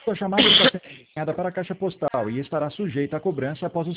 Sua chamada está sendo encaminhada para a caixa postal e estará sujeita a cobrança após o